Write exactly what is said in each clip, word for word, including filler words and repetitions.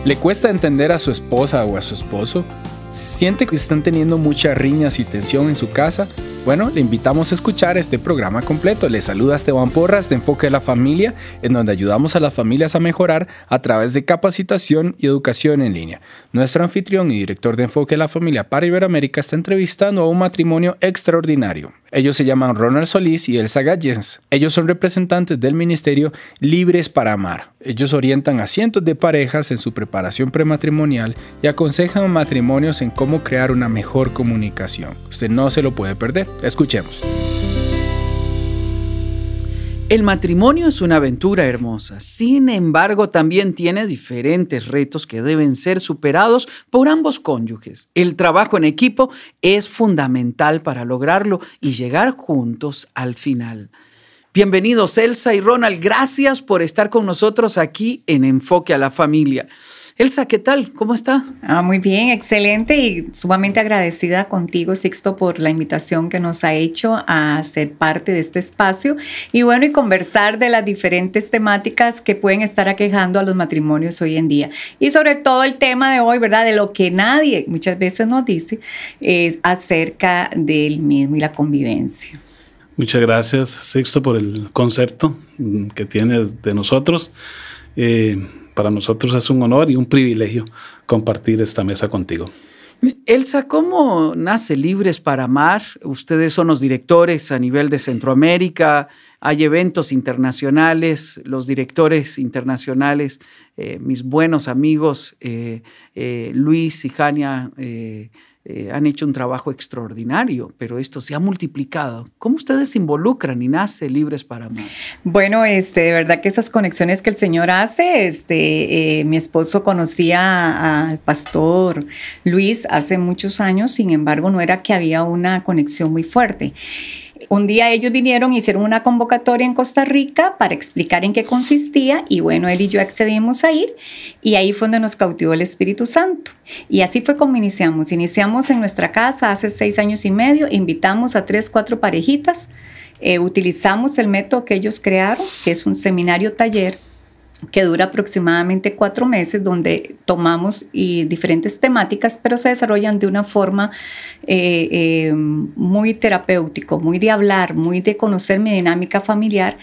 ¿Le cuesta entender a su esposa o a su esposo? ¿Siente que están teniendo muchas riñas y tensión en su casa? Bueno, le invitamos a escuchar este programa completo. Le saluda Esteban Porras de Enfoque a la Familia, en donde ayudamos a las familias a mejorar a través de capacitación y educación en línea. Nuestro anfitrión y director de Enfoque a la Familia para Iberoamérica está entrevistando a un matrimonio extraordinario. Ellos se llaman Ronald Solís y Elsa Gallens. Ellos son representantes del ministerio Libres para Amar. Ellos orientan a cientos de parejas en su preparación prematrimonial y aconsejan a matrimonios en cómo crear una mejor comunicación. Usted no se lo puede perder. Escuchemos. El matrimonio es una aventura hermosa. Sin embargo, también tiene diferentes retos que deben ser superados por ambos cónyuges. El trabajo en equipo es fundamental para lograrlo y llegar juntos al final. Bienvenidos Elsa y Ronald. Gracias por estar con nosotros aquí en Enfoque a la Familia. Elsa, ¿qué tal? ¿Cómo está? Ah, muy bien, excelente y sumamente agradecida contigo, Sixto, por la invitación que nos ha hecho a ser parte de este espacio y bueno, y conversar de las diferentes temáticas que pueden estar aquejando a los matrimonios hoy en día. Y sobre todo el tema de hoy, ¿verdad? De lo que nadie muchas veces nos dice es acerca del mismo y la convivencia. Muchas gracias, Sixto, por el concepto que tienes de nosotros. Eh, Para nosotros es un honor y un privilegio compartir esta mesa contigo. Elsa, ¿cómo nace Libres para Amar? Ustedes son los directores a nivel de Centroamérica, hay eventos internacionales, los directores internacionales, eh, mis buenos amigos eh, eh, Luis y Jania eh, eh, han hecho un trabajo extraordinario, pero esto se ha multiplicado. ¿Cómo ustedes se involucran y nace Libres para Amar? Bueno, este, de verdad que esas conexiones que el Señor hace, este, eh, mi esposo conocía al pastor Luis hace muchos años, sin embargo, no era que había una conexión muy fuerte. Un día ellos vinieron, hicieron una convocatoria en Costa Rica para explicar en qué consistía y bueno, él y yo accedimos a ir y ahí fue donde nos cautivó el Espíritu Santo. Y así fue como iniciamos. Iniciamos en nuestra casa hace seis años y medio, invitamos a tres, cuatro parejitas, eh, utilizamos el método que ellos crearon, que es un seminario taller, que dura aproximadamente cuatro meses, donde tomamos y diferentes temáticas, pero se desarrollan de una forma eh, eh, muy terapéutico, muy de hablar, muy de conocer mi dinámica familiar.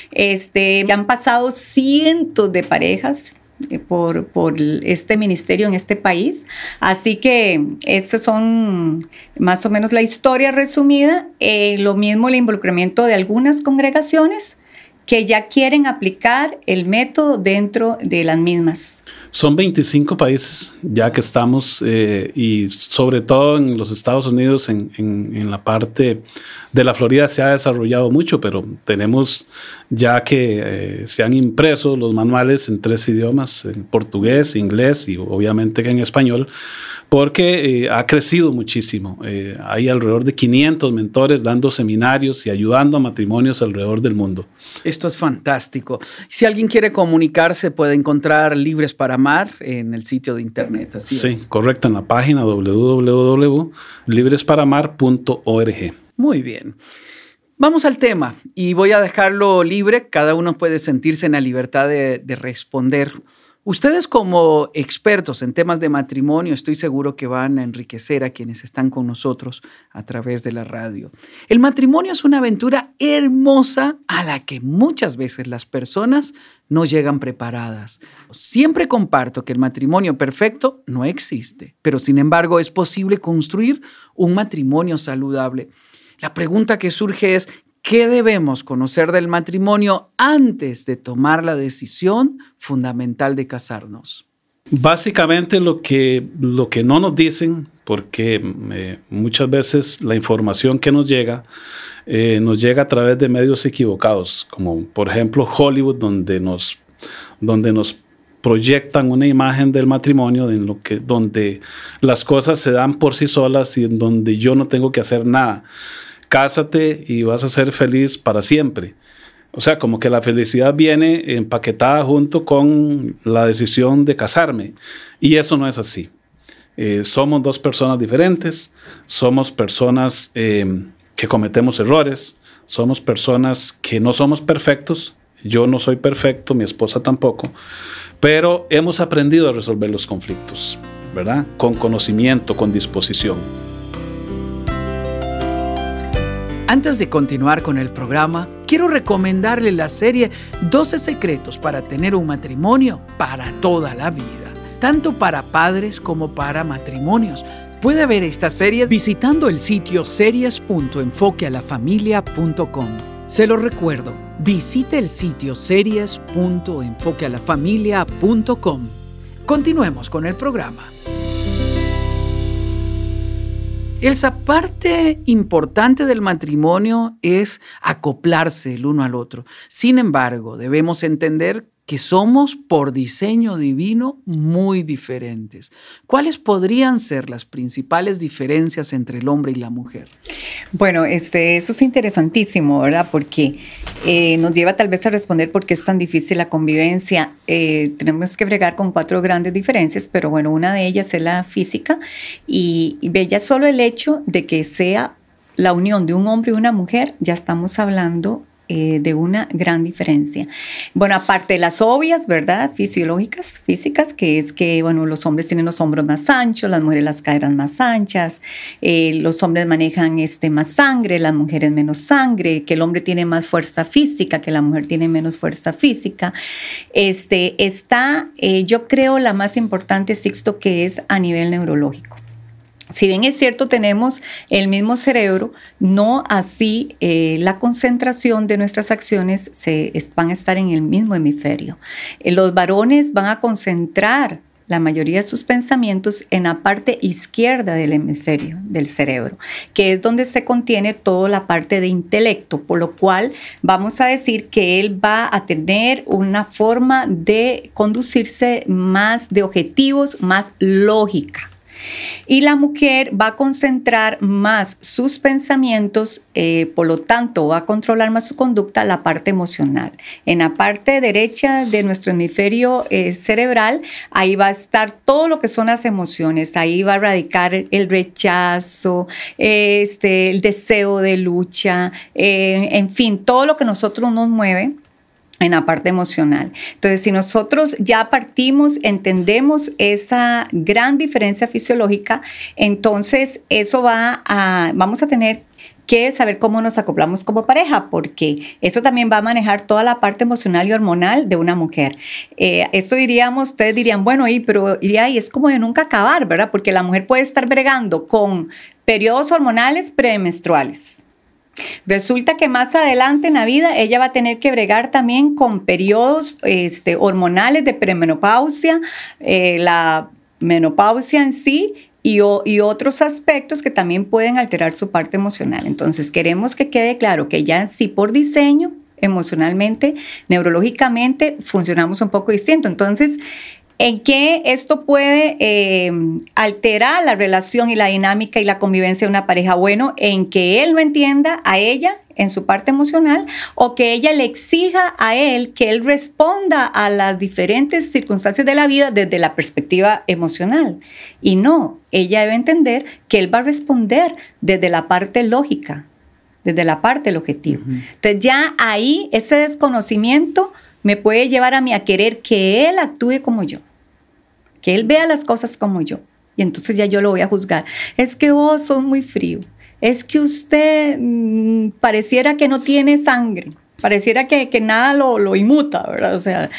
Este, ya han pasado cientos de parejas eh, por, por este ministerio en este país, así que estas son más o menos la historia resumida. Eh, lo mismo el involucramiento de algunas congregaciones que ya quieren aplicar el método dentro de las mismas. Son veinticinco países ya que estamos eh, y sobre todo en los Estados Unidos, en, en, en la parte de la Florida se ha desarrollado mucho, pero tenemos ya que eh, se han impreso los manuales en tres idiomas, en portugués, inglés y obviamente en español, porque eh, ha crecido muchísimo. Eh, hay alrededor de quinientos mentores dando seminarios y ayudando a matrimonios alrededor del mundo. Esto es fantástico. Si alguien quiere comunicarse, puede encontrar Libres para Amar en el sitio de internet. Así sí, es. Correcto, en la página doble u doble u doble u punto libres para amar punto org. Muy bien. Vamos al tema y voy a dejarlo libre. Cada uno puede sentirse en la libertad de, de responder. Ustedes como expertos en temas de matrimonio, estoy seguro que van a enriquecer a quienes están con nosotros a través de la radio. El matrimonio es una aventura hermosa a la que muchas veces las personas no llegan preparadas. Siempre comparto que el matrimonio perfecto no existe, pero sin embargo es posible construir un matrimonio saludable. La pregunta que surge es, ¿qué debemos conocer del matrimonio antes de tomar la decisión fundamental de casarnos? Básicamente lo que, lo que no nos dicen, porque eh, muchas veces la información que nos llega, eh, nos llega a través de medios equivocados, como por ejemplo Hollywood, donde nos, donde nos proyectan una imagen del matrimonio en lo que, donde las cosas se dan por sí solas y en donde yo no tengo que hacer nada. Cásate y vas a ser feliz para siempre. O sea, como que la felicidad viene empaquetada junto con la decisión de casarme. Y eso no es así. Eh, somos dos personas diferentes, somos personas eh, que cometemos errores, somos personas que no somos perfectos. Yo no soy perfecto, mi esposa tampoco. pero hemos aprendido a resolver los conflictos, ¿verdad? Con conocimiento, con disposición. Antes de continuar con el programa, quiero recomendarle la serie doce secretos para tener un matrimonio para toda la vida, tanto para padres como para matrimonios. Puede ver esta serie visitando el sitio series punto enfoque a la familia punto com. Se lo recuerdo, visite el sitio series punto enfoque a la familia punto com. Continuemos con el programa. Esa parte importante del matrimonio es acoplarse el uno al otro. Sin embargo, debemos entender que somos por diseño divino muy diferentes. ¿Cuáles podrían ser las principales diferencias entre el hombre y la mujer? Bueno, este, eso es interesantísimo, ¿verdad? Porque eh, nos lleva tal vez a responder por qué es tan difícil la convivencia. Eh, tenemos que bregar con cuatro grandes diferencias, pero bueno, una de ellas es la física y, y ya solo el hecho de que sea la unión de un hombre y una mujer, ya estamos hablando Eh, de una gran diferencia. Bueno, aparte de las obvias, ¿verdad? Fisiológicas, físicas, que es que, bueno, los hombres tienen los hombros más anchos, las mujeres las caderas más anchas, eh, los hombres manejan este, más sangre, las mujeres menos sangre, que el hombre tiene más fuerza física, que la mujer tiene menos fuerza física. Este, está, eh, yo creo, la más importante, Sixto, que es a nivel neurológico. Si bien es cierto, tenemos el mismo cerebro, no así eh, la concentración de nuestras acciones se, es, van a estar en el mismo hemisferio. Eh, los varones van a concentrar la mayoría de sus pensamientos en la parte izquierda del hemisferio del cerebro, que es donde se contiene toda la parte de intelecto, por lo cual vamos a decir que él va a tener una forma de conducirse más de objetivos, más lógica. Y la mujer va a concentrar más sus pensamientos, eh, por lo tanto va a controlar más su conducta, la parte emocional. En la parte derecha de nuestro hemisferio eh, cerebral, ahí va a estar todo lo que son las emociones, ahí va a radicar el rechazo, eh, este, el deseo de lucha, eh, en fin, todo lo que nosotros nos mueve en la parte emocional. Entonces, si nosotros ya partimos, entendemos esa gran diferencia fisiológica, entonces eso va a, vamos a tener que saber cómo nos acoplamos como pareja, porque eso también va a manejar toda la parte emocional y hormonal de una mujer. Eh, esto diríamos, ustedes dirían, bueno, y, pero y ahí es como de nunca acabar, ¿verdad? Porque la mujer puede estar bregando con periodos hormonales premenstruales. Resulta que más adelante en la vida ella va a tener que bregar también con periodos este, hormonales de premenopausia, eh, la menopausia en sí y, o, y otros aspectos que también pueden alterar su parte emocional. Entonces queremos que quede claro que ya en sí por diseño, emocionalmente, neurológicamente, funcionamos un poco distinto. Entonces, ¿en qué esto puede eh, alterar la relación y la dinámica y la convivencia de una pareja? Bueno, en que él no entienda a ella en su parte emocional o que ella le exija a él que él responda a las diferentes circunstancias de la vida desde la perspectiva emocional. Y no, ella debe entender que él va a responder desde la parte lógica, desde la parte del objetivo. Uh-huh. Entonces ya ahí ese desconocimiento me puede llevar a mí a querer que él actúe como yo, que él vea las cosas como yo. Y entonces ya yo lo voy a juzgar. Es que vos sos muy frío. Es que usted mmm, pareciera que no tiene sangre. Pareciera que, que nada lo, lo inmuta, ¿verdad? O sea,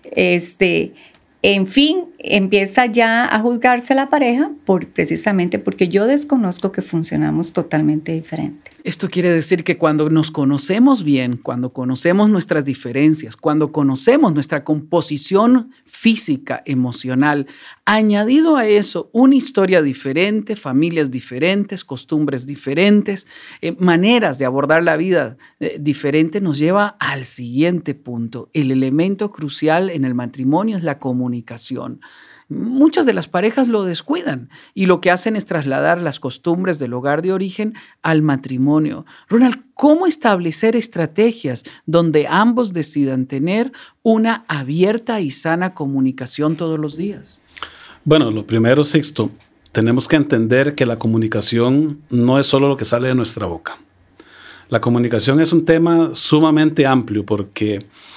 este, en fin, empieza ya a juzgarse la pareja por, precisamente porque yo desconozco que funcionamos totalmente diferente. Esto quiere decir que cuando nos conocemos bien, cuando conocemos nuestras diferencias, cuando conocemos nuestra composición física, emocional, añadido a eso una historia diferente, familias diferentes, costumbres diferentes, eh, maneras de abordar la vida eh, diferentes, nos lleva al siguiente punto. El elemento crucial en el matrimonio es la comunicación. Muchas de las parejas lo descuidan y lo que hacen es trasladar las costumbres del hogar de origen al matrimonio. Ronald, ¿cómo establecer estrategias donde ambos decidan tener una abierta y sana comunicación todos los días? Bueno, lo primero, Sixto, tenemos que entender que la comunicación no es solo lo que sale de nuestra boca. La comunicación es un tema sumamente amplio porque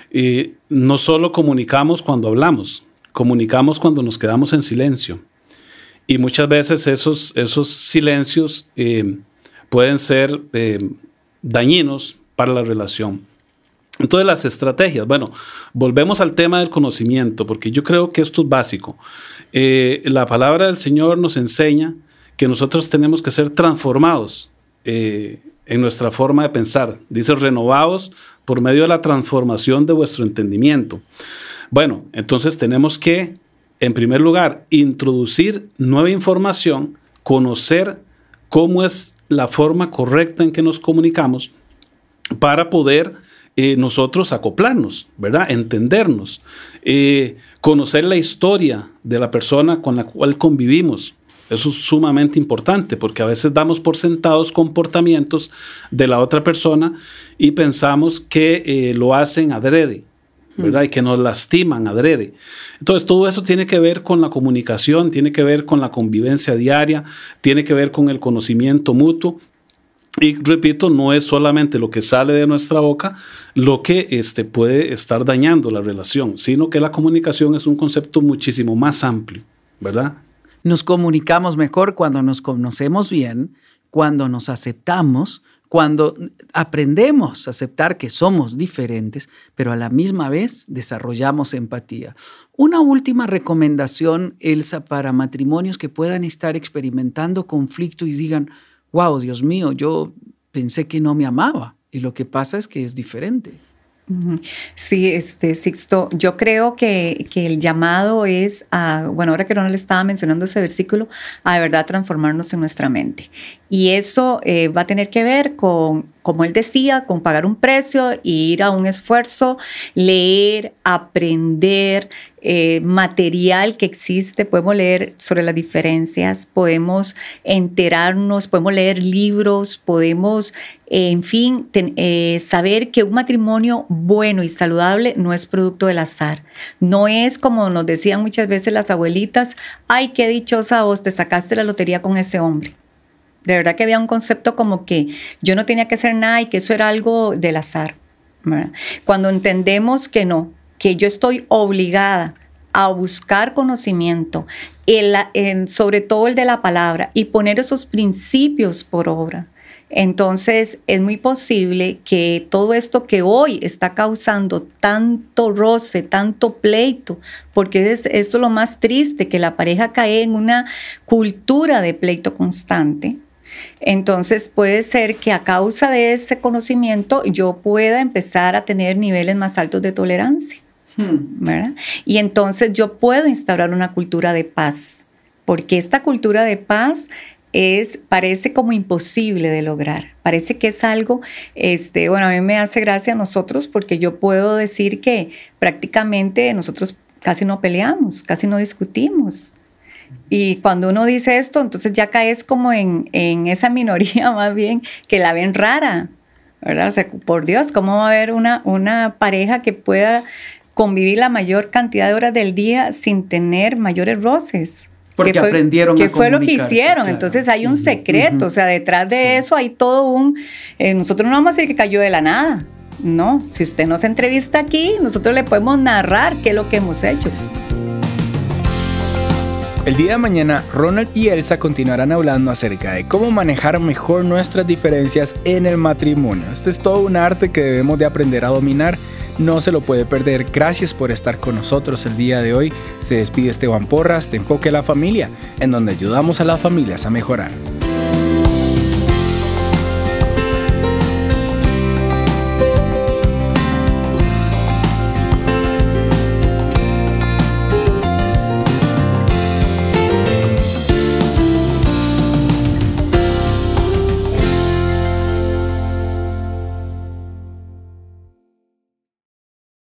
eh, no solo comunicamos cuando hablamos, comunicamos cuando nos quedamos en silencio. Y muchas veces esos, esos silencios eh, pueden ser eh, dañinos para la relación. Entonces, las estrategias. Bueno, volvemos al tema del conocimiento, porque yo creo que esto es básico. Eh, la palabra del Señor nos enseña que nosotros tenemos que ser transformados eh, en nuestra forma de pensar. Dice, renovados por medio de la transformación de vuestro entendimiento. Bueno, entonces tenemos que, en primer lugar, introducir nueva información, conocer cómo es la forma correcta en que nos comunicamos para poder eh, nosotros acoplarnos, ¿verdad? Entendernos, eh, conocer la historia de la persona con la cual convivimos. Eso es sumamente importante porque a veces damos por sentados comportamientos de la otra persona y pensamos que eh, lo hacen adrede, ¿verdad? Mm. Y que nos lastiman adrede. Entonces, todo eso tiene que ver con la comunicación, tiene que ver con la convivencia diaria, tiene que ver con el conocimiento mutuo. Y repito, no es solamente lo que sale de nuestra boca lo que este, puede estar dañando la relación, sino que la comunicación es un concepto muchísimo más amplio, ¿verdad? Nos comunicamos mejor cuando nos conocemos bien, cuando nos aceptamos, cuando aprendemos a aceptar que somos diferentes, pero a la misma vez desarrollamos empatía. Una última recomendación, Elsa, para matrimonios que puedan estar experimentando conflicto y digan, wow, Dios mío, yo pensé que no me amaba y lo que pasa es que es diferente. Sí, este, Sixto, yo creo que, que el llamado es a, bueno, ahora que Ronald estaba mencionando ese versículo, a de verdad transformarnos en nuestra mente. Y eso eh, va a tener que ver con, como él decía, con pagar un precio, ir a un esfuerzo, leer, aprender, eh, material que existe. Podemos leer sobre las diferencias, podemos enterarnos, podemos leer libros, podemos, eh, en fin, ten, eh, saber que un matrimonio bueno y saludable no es producto del azar. No es como nos decían muchas veces las abuelitas, ay, qué dichosa vos, te sacaste la lotería con ese hombre. De verdad que había un concepto como que yo no tenía que hacer nada y que eso era algo del azar, ¿verdad? Cuando entendemos que no, que yo estoy obligada a buscar conocimiento, en la, en, sobre todo el de la palabra, y poner esos principios por obra, entonces es muy posible que todo esto que hoy está causando tanto roce, tanto pleito, porque es, esto es lo más triste, que la pareja cae en una cultura de pleito constante. Entonces puede ser que a causa de ese conocimiento yo pueda empezar a tener niveles más altos de tolerancia, ¿verdad? Y entonces yo puedo instaurar una cultura de paz, porque esta cultura de paz es, parece como imposible de lograr. Parece que es algo, este, bueno, a mí me hace gracia a nosotros porque yo puedo decir que prácticamente nosotros casi no peleamos, casi no discutimos. Y cuando uno dice esto, entonces ya caes como en, en esa minoría más bien que la ven rara, ¿verdad? O sea, por Dios, ¿cómo va a haber una, una pareja que pueda convivir la mayor cantidad de horas del día sin tener mayores roces? Porque fue, aprendieron que a fue lo que comunicarse, hicieron. claro. Entonces hay un secreto, uh-huh. O sea, detrás de sí. eso hay todo un... Eh, nosotros no vamos a decir que cayó de la nada, no. Si usted nos entrevista aquí, nosotros le podemos narrar qué es lo que hemos hecho. El día de mañana, Ronald y Elsa continuarán hablando acerca de cómo manejar mejor nuestras diferencias en el matrimonio. Este es todo un arte que debemos de aprender a dominar. No se lo puede perder. Gracias por estar con nosotros el día de hoy. Se despide Esteban Porras de Enfoque a la Familia, en donde ayudamos a las familias a mejorar.